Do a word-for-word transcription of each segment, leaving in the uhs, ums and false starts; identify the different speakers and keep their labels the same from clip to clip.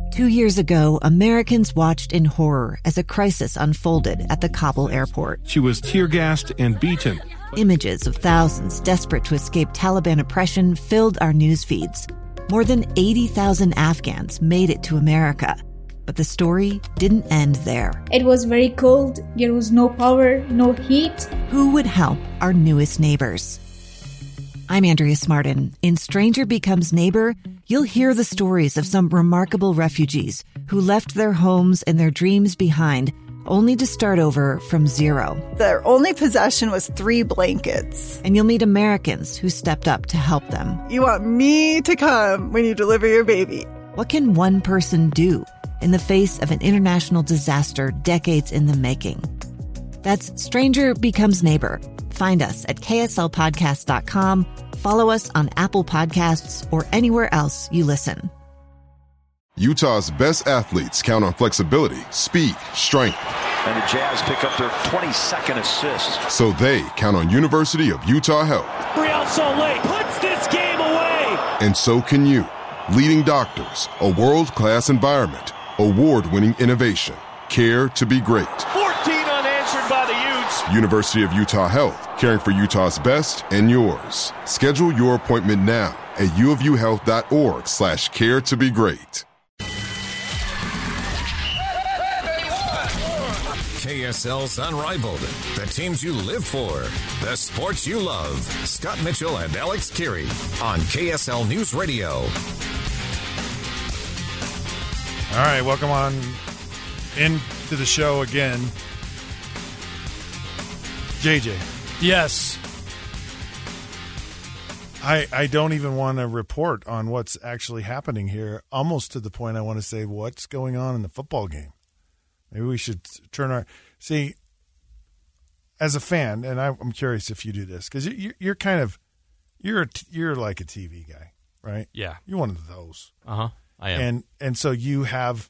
Speaker 1: Two years ago, Americans watched in horror as a crisis unfolded at the Kabul airport.
Speaker 2: She was tear-gassed and beaten.
Speaker 1: Images of thousands desperate to escape Taliban oppression filled our news feeds. More than eighty thousand Afghans made it to America. But the story didn't end there.
Speaker 3: It was very cold. There was no power, no heat.
Speaker 1: Who would help our newest neighbors? I'm Andrea Smartin. In Stranger Becomes Neighbor, you'll hear the stories of some remarkable refugees who left their homes and their dreams behind, only to start over from zero.
Speaker 4: Their only possession was three blankets.
Speaker 1: And you'll meet Americans who stepped up to help them.
Speaker 4: You want me to come when you deliver your baby.
Speaker 1: What can one person do in the face of an international disaster decades in the making? That's Stranger Becomes Neighbor. Find us at K S L podcast dot com. Follow us on Apple Podcasts or anywhere else you listen.
Speaker 5: Utah's best athletes count on flexibility, speed, strength.
Speaker 6: And the Jazz pick up their twenty-second assist.
Speaker 5: So they count on University of Utah Health.
Speaker 7: Real Salt Lake puts this game away.
Speaker 5: And so can you. Leading doctors, a world-class environment, award-winning innovation, care to be great.
Speaker 7: fourteen unanswered by the Utes.
Speaker 5: University of Utah Health, caring for Utah's best and yours. Schedule your appointment now at uofuhealth.org slash care to be great.
Speaker 8: K S L's Unrivaled, the teams you live for, the sports you love. Scott Mitchell and Alex Keary on K S L News Radio.
Speaker 9: All right, welcome on into the show again. J J.
Speaker 10: Yes.
Speaker 9: I I don't even want to report on what's actually happening here, almost to the point I want to say what's going on in the football game. Maybe we should turn our – see, as a fan, and I, I'm curious if you do this, because you, you're kind of – you're a, you're like a T V guy, right?
Speaker 10: Yeah.
Speaker 9: You're one of those.
Speaker 10: Uh-huh. I am.
Speaker 9: And and so you have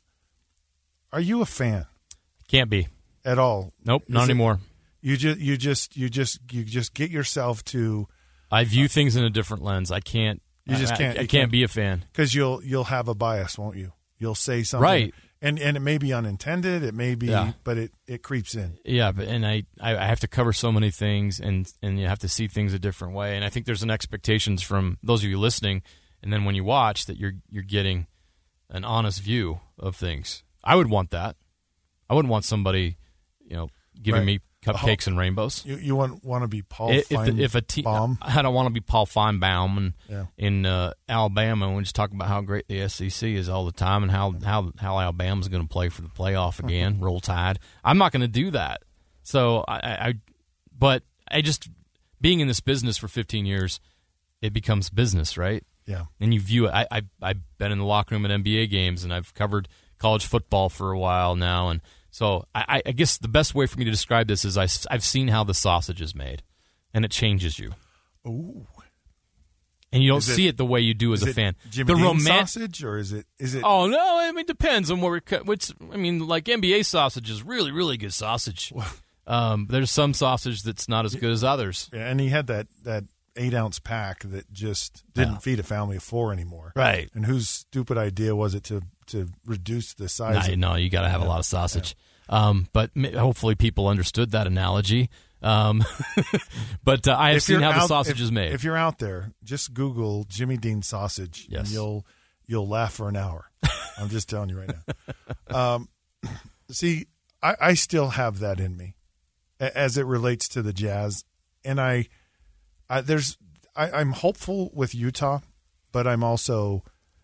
Speaker 9: – are you a fan?
Speaker 10: Can't be.
Speaker 9: At all?
Speaker 10: Nope, not
Speaker 9: Is it,
Speaker 10: anymore.
Speaker 9: You just you just you just you just get yourself to
Speaker 10: I view uh, things in a different lens. I can't
Speaker 9: You just can't
Speaker 10: I, I
Speaker 9: you
Speaker 10: can't,
Speaker 9: can't
Speaker 10: be a fan.
Speaker 9: Because you'll you'll have a bias, won't you? You'll say something.
Speaker 10: Right.
Speaker 9: And and it may be unintended, it may be
Speaker 10: yeah.
Speaker 9: but it, it creeps in.
Speaker 10: Yeah, but and I, I have to cover so many things and and you have to see things a different way. And I think there's an expectations from those of you listening and then when you watch that you're you're getting an honest view of things. I would want that. I wouldn't want somebody, you know, giving right. me cupcakes and rainbows.
Speaker 9: You you want want to be Paul
Speaker 10: if,
Speaker 9: Feinbaum?
Speaker 10: If a te- I don't want to be Paul Feinbaum and,
Speaker 9: yeah.
Speaker 10: in uh, Alabama and we just talk about how great the S E C is all the time and how how, how Alabama's going to play for the playoff again, roll tide. I'm not going to do that. So I, I, but I just being in this business for fifteen years, it becomes business, right?
Speaker 9: Yeah.
Speaker 10: And you view it. I, I I've been in the locker room at N B A games and I've covered college football for a while now and. So I, I guess the best way for me to describe this is I, I've seen how the sausage is made, and it changes you.
Speaker 9: Ooh.
Speaker 10: And you don't
Speaker 9: is
Speaker 10: see it,
Speaker 9: it
Speaker 10: the way you do as a fan.
Speaker 9: Jimmy
Speaker 10: the
Speaker 9: Dean
Speaker 10: roman-
Speaker 9: sausage, or is it? Is it?
Speaker 10: Oh no! I mean, it depends on what we're. Cut. What's I mean, like N B A sausage is really, really good sausage. um, there's some sausage that's not as good as others.
Speaker 9: Yeah, and he had that that eight ounce pack that just didn't
Speaker 10: yeah.
Speaker 9: feed a family of four anymore.
Speaker 10: Right.
Speaker 9: And whose stupid idea was it to to reduce the size?
Speaker 10: No,
Speaker 9: of,
Speaker 10: no you got to have
Speaker 9: yeah,
Speaker 10: a lot of sausage.
Speaker 9: Yeah.
Speaker 10: Um, but hopefully people understood that analogy. Um, but uh, I have
Speaker 9: if
Speaker 10: seen how
Speaker 9: out,
Speaker 10: the sausage
Speaker 9: if,
Speaker 10: is made.
Speaker 9: If you're out there, just Google Jimmy Dean sausage,
Speaker 10: yes.
Speaker 9: and you'll you'll laugh for an hour. I'm just telling you right now. Um, see, I, I still have that in me, as it relates to the Jazz, and I, I there's I, I'm hopeful with Utah, but I'm also,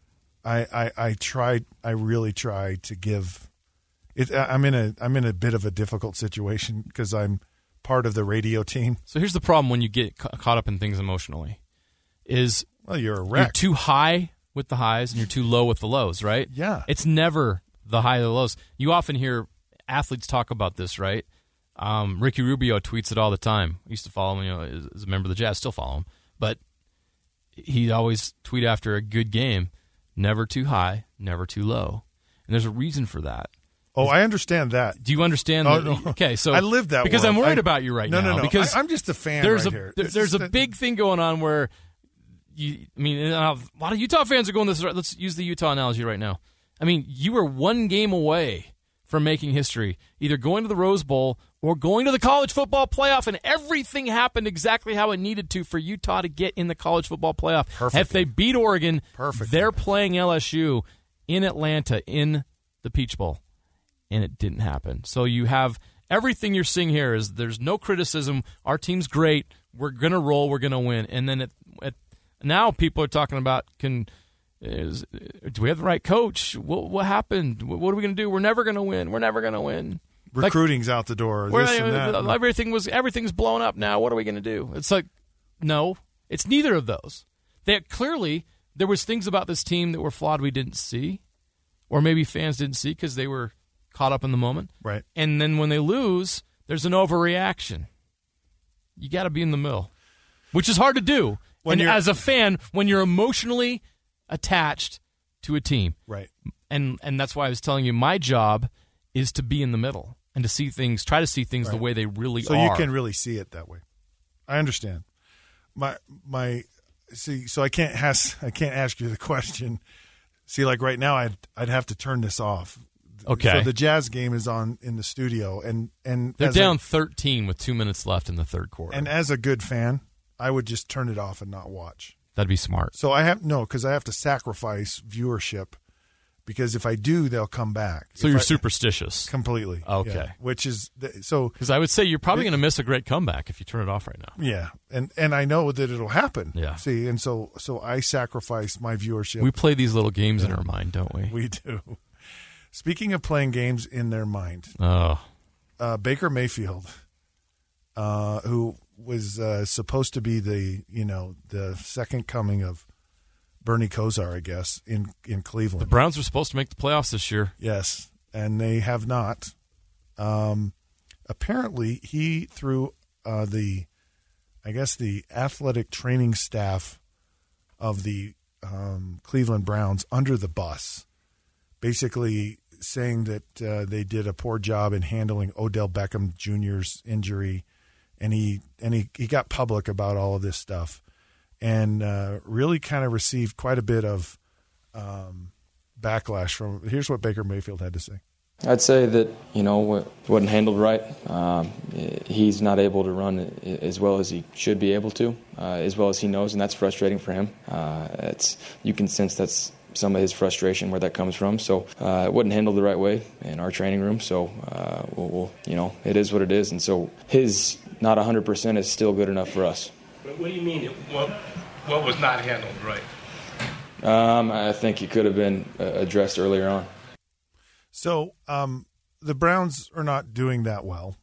Speaker 9: I I, I tried I really tried to give. It, I'm in a I'm in a bit of a difficult situation because I'm part of the radio team.
Speaker 10: So here's the problem when you get ca- caught up in things emotionally, is
Speaker 9: well you're a wreck.
Speaker 10: You're too high with the highs and you're too low with the lows, right?
Speaker 9: Yeah.
Speaker 10: It's never the high or the lows. You often hear athletes talk about this, right? Um, Ricky Rubio tweets it all the time. I used to follow him, you know, as, as a member of the Jazz, still follow him, but he'd always tweet after a good game, never too high, never too low, and there's a reason for that.
Speaker 9: Oh, I understand that.
Speaker 10: Do you understand?
Speaker 9: Oh,
Speaker 10: that?
Speaker 9: no.
Speaker 10: Okay, so
Speaker 9: I live that
Speaker 10: because
Speaker 9: world.
Speaker 10: I'm worried
Speaker 9: I,
Speaker 10: about you right
Speaker 9: no,
Speaker 10: now.
Speaker 9: No, no,
Speaker 10: Because
Speaker 9: I, I'm just a fan
Speaker 10: there's
Speaker 9: right
Speaker 10: a,
Speaker 9: here.
Speaker 10: There, there's a
Speaker 9: the,
Speaker 10: big thing going on where you. I mean, a lot of Utah fans are going this. Let's use the Utah analogy right now. I mean, you were one game away from making history, either going to the Rose Bowl or going to the college football playoff, and everything happened exactly how it needed to for Utah to get in the college football playoff.
Speaker 9: Perfect.
Speaker 10: If they beat Oregon,
Speaker 9: Perfect.
Speaker 10: they're playing L S U in Atlanta in the Peach Bowl, and it didn't happen. So you have everything you're seeing here is there's no criticism. Our team's great. We're going to roll. We're going to win. And then it, it, now people are talking about, can is, do we have the right coach? What, what happened? What are we going to do? We're never going to win. We're never going to win.
Speaker 9: Recruiting's like, out the door. This and that.
Speaker 10: Everything was everything's blown up now. What are we going to do? It's like, no, it's neither of those. They clearly there was things about this team that were flawed we didn't see, or maybe fans didn't see because they were caught up in the moment.
Speaker 9: Right.
Speaker 10: And then when they lose, there's an overreaction. You got to be in the middle, which is hard to do. When and as a fan, when you're emotionally attached to a team,
Speaker 9: right?
Speaker 10: And and that's why I was telling you, my job is to be in the middle and to see things, try to see things
Speaker 9: right.
Speaker 10: the way they really
Speaker 9: so
Speaker 10: are.
Speaker 9: So you can really see it that way. I understand. My my see. So I can't ask. I can't ask you the question. See, like right now, I'd I'd have to turn this off.
Speaker 10: Okay.
Speaker 9: So the Jazz game is on in the studio, and and
Speaker 10: they're down a, thirteen with two minutes left in the third quarter.
Speaker 9: And as a good fan, I would just turn it off and not watch.
Speaker 10: That'd be smart.
Speaker 9: So I have no, because I have to sacrifice viewership, because if I do, they'll come back.
Speaker 10: So
Speaker 9: if
Speaker 10: you're
Speaker 9: I,
Speaker 10: superstitious,
Speaker 9: completely.
Speaker 10: Okay.
Speaker 9: Yeah, which is the, so
Speaker 10: because I would say you're probably going to miss a great comeback if you turn it off right now.
Speaker 9: Yeah, and and I know that it'll happen.
Speaker 10: Yeah.
Speaker 9: See, and so so I sacrifice my viewership.
Speaker 10: We play these little games yeah. in our mind, don't we?
Speaker 9: We do. Speaking of playing games in their mind,
Speaker 10: oh,
Speaker 9: uh, Baker Mayfield, uh, who was uh, supposed to be the you know the second coming of Bernie Kosar, I guess, in in Cleveland.
Speaker 10: The Browns were supposed to make the playoffs this year.
Speaker 9: Yes, and they have not. Um, apparently, he threw uh, the, I guess the athletic training staff of the um, Cleveland Browns under the bus, basically saying that uh, they did a poor job in handling Odell Beckham Junior's injury, and he and he, he got public about all of this stuff, and uh, really kind of received quite a bit of um, backlash from. Here's what Baker Mayfield had to say.
Speaker 11: I'd say that, you know, it wasn't handled right. Um, he's not able to run as well as he should be able to, uh, as well as he knows, and that's frustrating for him. Uh, it's you can sense that's some of his frustration where that comes from. So uh, it wasn't handled the right way in our training room. So uh, we'll, we'll, you know, it is what it is. And so his not one hundred percent is still good enough for us.
Speaker 12: What do you mean? What, what was not handled right?
Speaker 11: Um, I think it could have been addressed earlier on.
Speaker 9: So um, the Browns are not doing that well.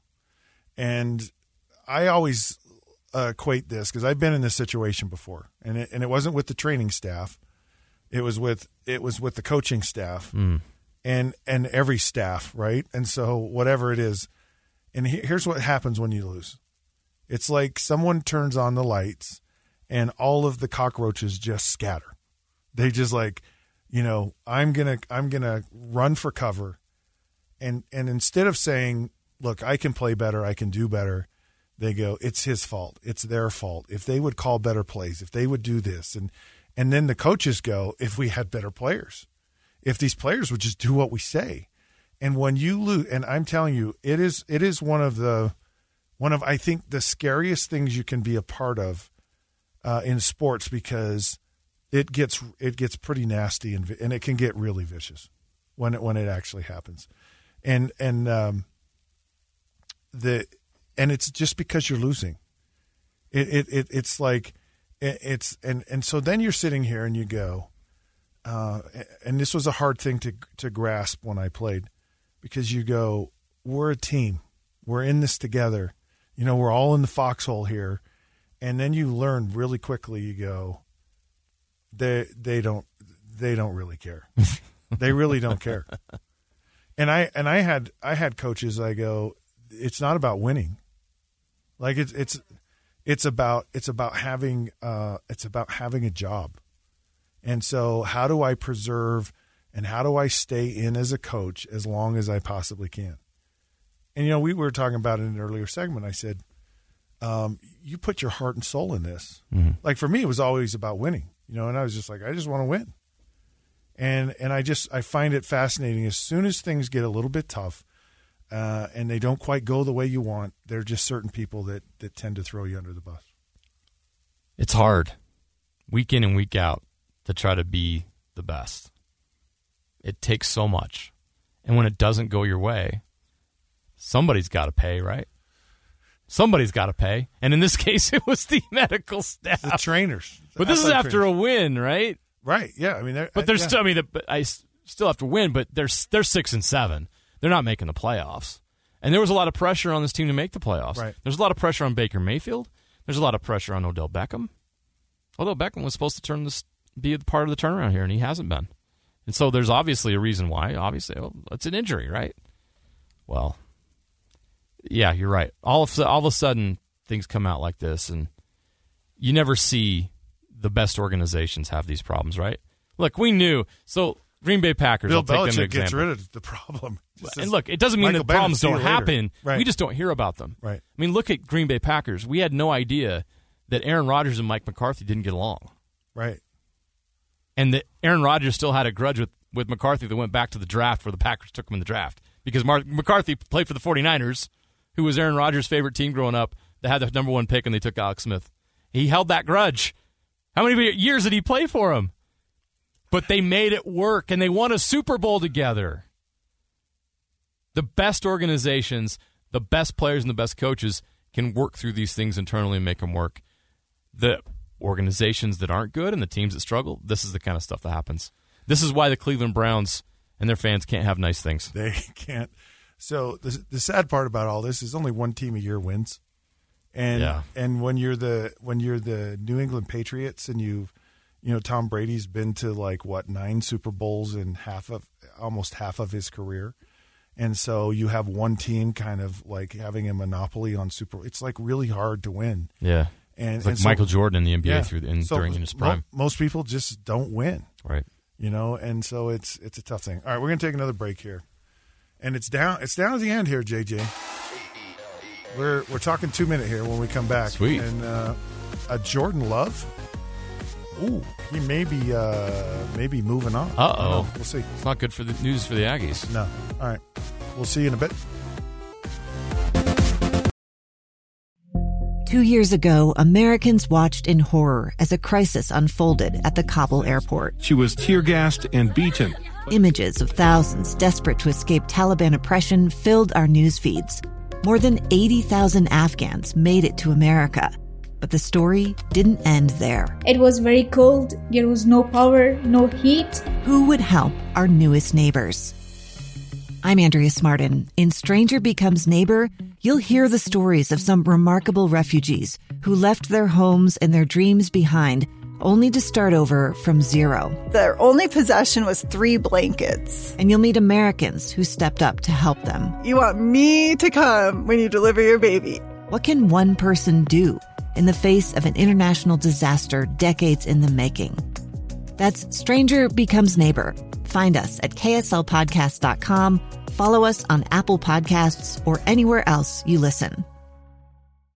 Speaker 9: And I always uh, equate this, because I've been in this situation before, and it, and it wasn't with the training staff. It was with it was with the coaching staff
Speaker 10: mm.
Speaker 9: and and every staff, right? And so whatever it is, and he, here's what happens when you lose. It's like someone turns on the lights and all of the cockroaches just scatter. They just like, you know, I'm gonna I'm gonna run for cover, and and instead of saying, look, I can play better, I can do better, they go, it's his fault, it's their fault. If they would call better plays, if they would do this, and and then the coaches go, if we had better players, if these players would just do what we say. And when you lose, and I'm telling you, it is it is one of the one of I think the scariest things you can be a part of uh, in sports, because it gets it gets pretty nasty, and and it can get really vicious when it when it actually happens, and and um, the and it's just because you're losing. It it, it it's like it, it's and and so then you're sitting here and you go, uh, and this was a hard thing to to grasp when I played, because you go, we're a team, we're in this together, you know, we're all in the foxhole here, and then you learn really quickly. You go, They they don't they don't really care. They really don't care. And I and I had I had coaches. I go, it's not about winning. Like it's it's it's about it's about having uh, it's about having a job. And so how do I preserve and how do I stay in as a coach as long as I possibly can? And you know, we were talking about it in an earlier segment. I said, um, you put your heart and soul in this.
Speaker 10: Mm-hmm.
Speaker 9: Like for me, it was always about winning. You know, and I was just like, I just want to win. And and I just I find it fascinating. As soon as things get a little bit tough uh, and they don't quite go the way you want, there are just certain people that, that tend to throw you under the bus.
Speaker 10: It's hard, week in and week out, to try to be the best. It takes so much. And when it doesn't go your way, somebody's got to pay, right? Somebody's got to pay. And in this case, it was the medical staff.
Speaker 9: The trainers. The
Speaker 10: but this is after
Speaker 9: trainers.
Speaker 10: a win, right?
Speaker 9: Right, yeah. I mean,
Speaker 10: But there's
Speaker 9: yeah.
Speaker 10: still, I mean, the, I still have to win, but they're, they're six and seven. They're not making the playoffs. And there was a lot of pressure on this team to make the playoffs.
Speaker 9: Right.
Speaker 10: There's a lot of pressure on Baker Mayfield. There's a lot of pressure on Odell Beckham. Odell Beckham was supposed to turn this, be a part of the turnaround here, and he hasn't been. And so there's obviously a reason why. Obviously, well, it's an injury, right? Well, yeah, you're right. All of, all of a sudden, things come out like this, and you never see the best organizations have these problems, right? Look, we knew. So Green Bay Packers,
Speaker 9: Bill
Speaker 10: I'll take them
Speaker 9: Belichick
Speaker 10: an example.
Speaker 9: gets rid of the problem. Just
Speaker 10: And
Speaker 9: says,
Speaker 10: look, it doesn't mean
Speaker 9: Michael
Speaker 10: that problems
Speaker 9: Bennett,
Speaker 10: don't
Speaker 9: see you later.
Speaker 10: happen.
Speaker 9: Right.
Speaker 10: We just don't hear about them.
Speaker 9: Right.
Speaker 10: I mean, look at Green Bay Packers. We had no idea that Aaron Rodgers and Mike McCarthy didn't get along.
Speaker 9: Right.
Speaker 10: And that Aaron Rodgers still had a grudge with, with McCarthy that went back to the draft where the Packers took him in the draft. Because Mark, McCarthy played for the 49ers, who was Aaron Rodgers' favorite team growing up, that had the number one pick, and they took Alex Smith. He held that grudge. How many years did he play for him? But they made it work, and they won a Super Bowl together. The best organizations, the best players, and the best coaches can work through these things internally and make them work. The organizations that aren't good and the teams that struggle, this is the kind of stuff that happens. This is why the Cleveland Browns and their fans can't have nice things.
Speaker 9: They can't. So the the sad part about all this is only one team a year wins. And
Speaker 10: yeah.
Speaker 9: and when you're the when you're the New England Patriots and you've you know, Tom Brady's been to like what nine Super Bowls in half of almost half of his career, and so you have one team kind of like having a monopoly on Super. It's like really hard to win.
Speaker 10: Yeah,
Speaker 9: and
Speaker 10: it's like
Speaker 9: and so,
Speaker 10: Michael Jordan in the N B A
Speaker 9: yeah,
Speaker 10: through in,
Speaker 9: so
Speaker 10: during his prime.
Speaker 9: Mo- most people just don't win,
Speaker 10: right?
Speaker 9: You know, and so it's it's a tough thing. All right, we're gonna take another break here, and it's down it's down at the end here, J J. We're we're talking two minute here when we come back.
Speaker 10: Sweet.
Speaker 9: And uh, a Jordan Love. Ooh, he may be uh, maybe moving on.
Speaker 10: Uh oh,
Speaker 9: we'll see.
Speaker 10: It's not good for the news for the Aggies.
Speaker 9: No. All right, we'll see you in a bit.
Speaker 1: Two years ago, Americans watched in horror as a crisis unfolded at the Kabul airport.
Speaker 2: She was tear-gassed and beaten.
Speaker 1: Images of thousands desperate to escape Taliban oppression filled our news feeds. More than eighty thousand Afghans made it to America. But the story didn't end there.
Speaker 3: It was very cold. There was no power, no heat.
Speaker 1: Who would help our newest neighbors? I'm Andrea Smartin. In Stranger Becomes Neighbor, you'll hear the stories of some remarkable refugees who left their homes and their dreams behind, only to start over from zero.
Speaker 4: Their only possession was three blankets.
Speaker 1: And you'll meet Americans who stepped up to help them.
Speaker 4: You want me to come when you deliver your baby.
Speaker 1: What can one person do in the face of an international disaster decades in the making? That's Stranger Becomes Neighbor. Find us at K S L podcast dot com. Follow us on Apple Podcasts or anywhere else you listen.